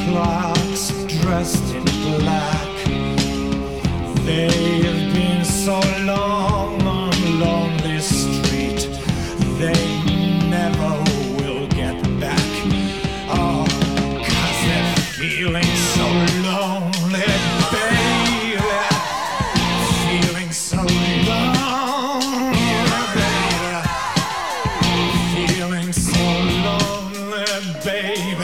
clocks dressed in black. They have been so long on lonely street, they never will get back. Oh, 'cause they're feeling so lonely, baby. Feeling so lonely, baby. Feeling so lonely, baby.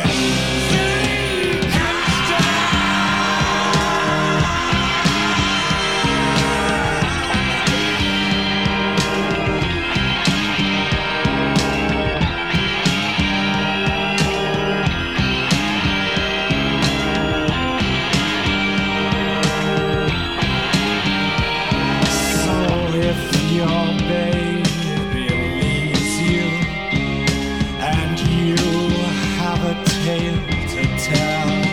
Your baby leaves you, and you have a tale to tell.